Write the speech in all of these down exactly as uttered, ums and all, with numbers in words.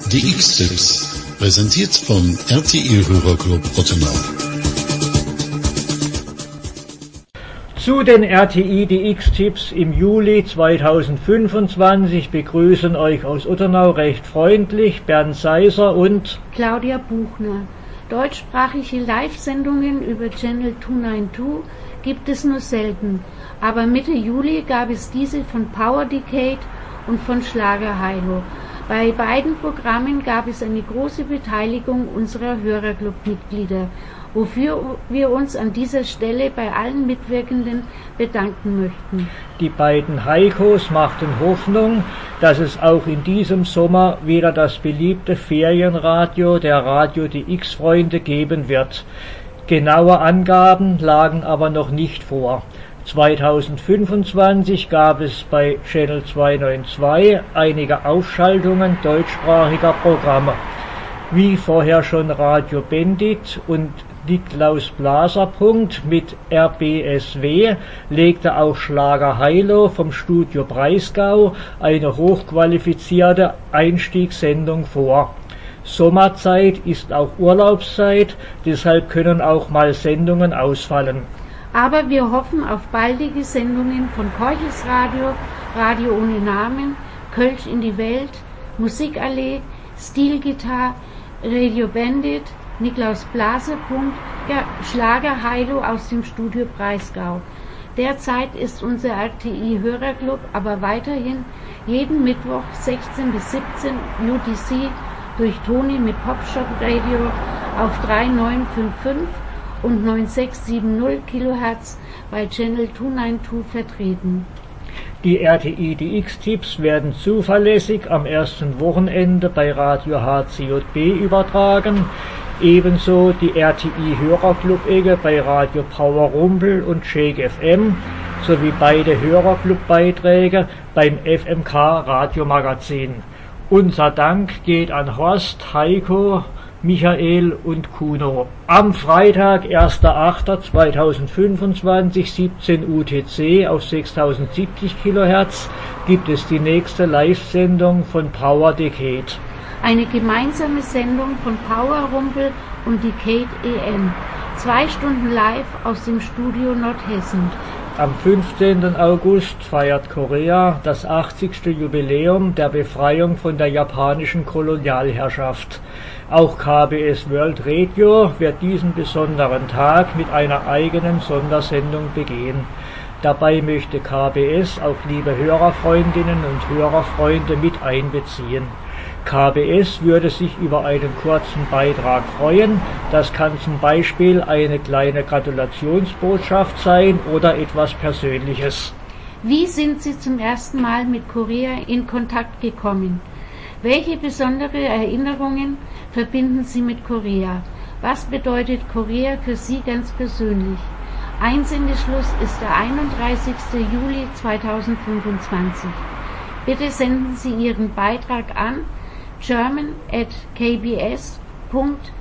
Die X-Tipps, präsentiert vom R T I-Hörerclub Ottenau. Zu den R T I die X-Tipps im Juli zweitausendfünfundzwanzig begrüßen euch aus Ottenau recht freundlich Bernd Seiser und Claudia Buchner. Deutschsprachige Live-Sendungen über Channel zweihundertzweiundneunzig gibt es nur selten, aber Mitte Juli gab es diese von Power Decade und von Schlager Heilo. Bei beiden Programmen gab es eine große Beteiligung unserer Hörerclub-Mitglieder, wofür wir uns an dieser Stelle bei allen Mitwirkenden bedanken möchten. Die beiden Heikos machten Hoffnung, dass es auch in diesem Sommer wieder das beliebte Ferienradio der Radio D X-Freunde geben wird. Genaue Angaben lagen aber noch nicht vor. zweitausendfünfundzwanzig gab es bei Channel zweihundertzweiundneunzig einige Aufschaltungen deutschsprachiger Programme. Wie vorher schon Radio Bendit und Niklaus Blaserpunkt mit R B S W legte auch Schlager Heilo vom Studio Breisgau eine hochqualifizierte Einstiegssendung vor. Sommerzeit ist auch Urlaubszeit, deshalb können auch mal Sendungen ausfallen. Aber wir hoffen auf baldige Sendungen von Korches Radio, Radio ohne Namen, Kölsch in die Welt, Musikallee, Stilgitarre, Radio Bandit, Niklaus Blaserpunkt, ja, Schlager Heilo aus dem Studio Breisgau. Derzeit ist unser R T I-Hörerclub aber weiterhin jeden Mittwoch sechzehn bis siebzehn U T C durch Toni mit Popshop Radio auf drei neun fünf fünf und neun sechs sieben null Kilohertz bei Channel zweihundertzweiundneunzig vertreten. Die R T I die X-Tipps werden zuverlässig am ersten Wochenende bei Radio H C J B übertragen, ebenso die R T I-Hörerclub-Ecke bei Radio Power Rumpel und Shake F M sowie beide Hörerclub-Beiträge beim F M K Radiomagazin. Unser Dank geht an Horst, Heiko, Michael und Kuno. Am Freitag, erster achter zweitausendfünfundzwanzig, siebzehn U T C auf sechstausendsiebzig Kilohertz gibt es die nächste Live-Sendung von Power Decade. Eine gemeinsame Sendung von Power Rumpel und Decade E M. Zwei Stunden live aus dem Studio Nordhessen. Am fünfzehnten August feiert Korea das achtzigste Jubiläum der Befreiung von der japanischen Kolonialherrschaft. Auch K B S World Radio wird diesen besonderen Tag mit einer eigenen Sondersendung begehen. Dabei möchte K B S auch liebe Hörerfreundinnen und Hörerfreunde mit einbeziehen. K B S würde sich über einen kurzen Beitrag freuen. Das kann zum Beispiel eine kleine Gratulationsbotschaft sein oder etwas Persönliches. Wie sind Sie zum ersten Mal mit Korea in Kontakt gekommen? Welche besondere Erinnerungen verbinden Sie mit Korea? Was bedeutet Korea für Sie ganz persönlich? Einsendeschluss ist der einunddreißigste Juli zweitausendfünfundzwanzig. Bitte senden Sie Ihren Beitrag an german at k b s punkt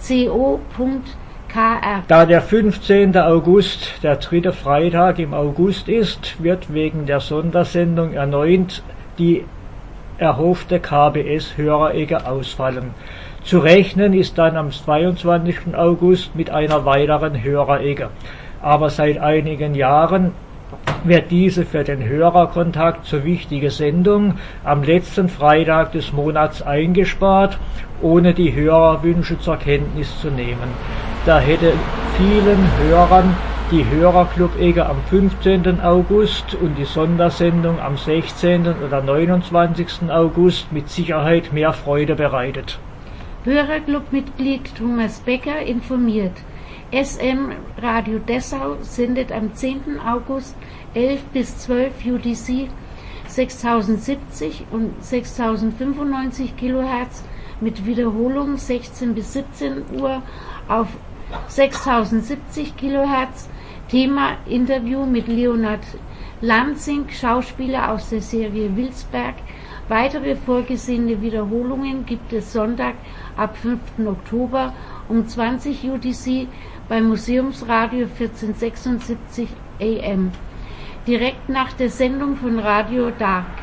co punkt k r. Da der fünfzehnte August der dritte Freitag im August ist, wird wegen der Sondersendung erneut die erhoffte K B S-Hörerecke ausfallen. Zu rechnen ist dann am zweiundzwanzigsten August mit einer weiteren Hörerecke. Aber seit einigen Jahren wird diese für den Hörerkontakt so wichtige Sendung am letzten Freitag des Monats eingespart, ohne die Hörerwünsche zur Kenntnis zu nehmen. Da hätte vielen Hörern die Hörerclub-Ecke am fünfzehnten August und die Sondersendung am sechzehnten oder neunundzwanzigsten August mit Sicherheit mehr Freude bereitet. Hörerclub-Mitglied Thomas Becker informiert. S M Radio Dessau sendet am zehnten August elf bis zwölf U T C sechstausendsiebzig und sechstausendfünfundneunzig Kilohertz mit Wiederholung sechzehn bis siebzehn Uhr auf sechstausendsiebzig Kilohertz. Thema Interview mit Leonard Lansing, Schauspieler aus der Serie Wilsberg. Weitere vorgesehene Wiederholungen gibt es Sonntag ab fünften Oktober um zwanzig U T C beim Museumsradio vierzehn sechsundsiebzig A M. Direkt nach der Sendung von Radio Dark.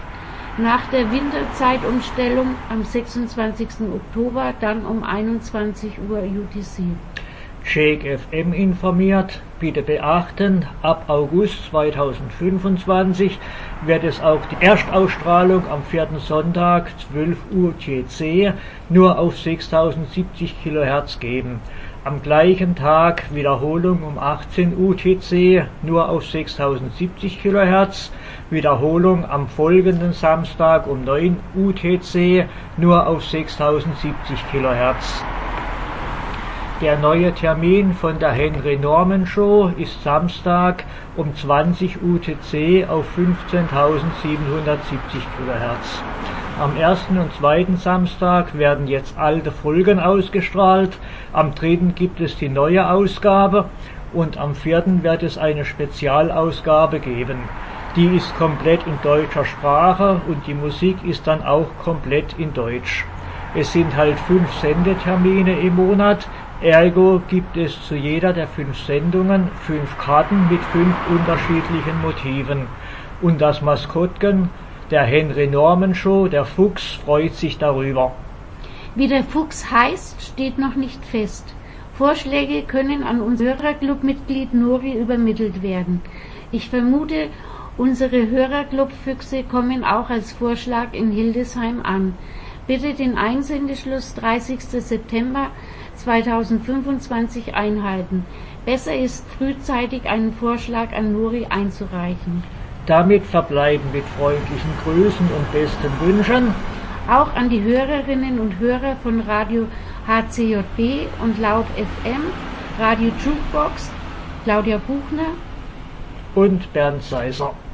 Nach der Winterzeitumstellung am sechsundzwanzigsten Oktober dann um einundzwanzig Uhr U T C. Shake F M informiert, bitte beachten, ab August zweitausendfünfundzwanzig wird es auch die Erstausstrahlung am vierten Sonntag zwölf Uhr T C nur auf sechstausendsiebzig Kilohertz geben. Am gleichen Tag Wiederholung um achtzehn Uhr T C nur auf sechstausendsiebzig Kilohertz, Wiederholung am folgenden Samstag um neun Uhr T C nur auf sechstausendsiebzig Kilohertz. Der neue Termin von der Henry Norman Show ist Samstag um zwanzig Uhr T C auf fünfzehntausendsiebenhundertsiebzig Kilohertz. Am ersten und zweiten Samstag werden jetzt alte Folgen ausgestrahlt, am dritten gibt es die neue Ausgabe und am vierten wird es eine Spezialausgabe geben. Die ist komplett in deutscher Sprache und die Musik ist dann auch komplett in Deutsch. Es sind halt fünf Sendetermine im Monat, ergo gibt es zu jeder der fünf Sendungen fünf Karten mit fünf unterschiedlichen Motiven. Und das Maskottchen der Henry Norman Show, der Fuchs, freut sich darüber. Wie der Fuchs heißt, steht noch nicht fest. Vorschläge können an unser Hörerclub-Mitglied Nori übermittelt werden. Ich vermute, unsere Hörerclub-Füchse kommen auch als Vorschlag in Hildesheim an. Bitte den Einsendeschluss dreißigsten September zweitausendfünfundzwanzig einhalten. Besser ist, frühzeitig einen Vorschlag an Nori einzureichen. Damit verbleiben mit freundlichen Grüßen und besten Wünschen auch an die Hörerinnen und Hörer von Radio H C J B und Laut F M, Radio Jukebox, Claudia Buchner und Bernd Seiser.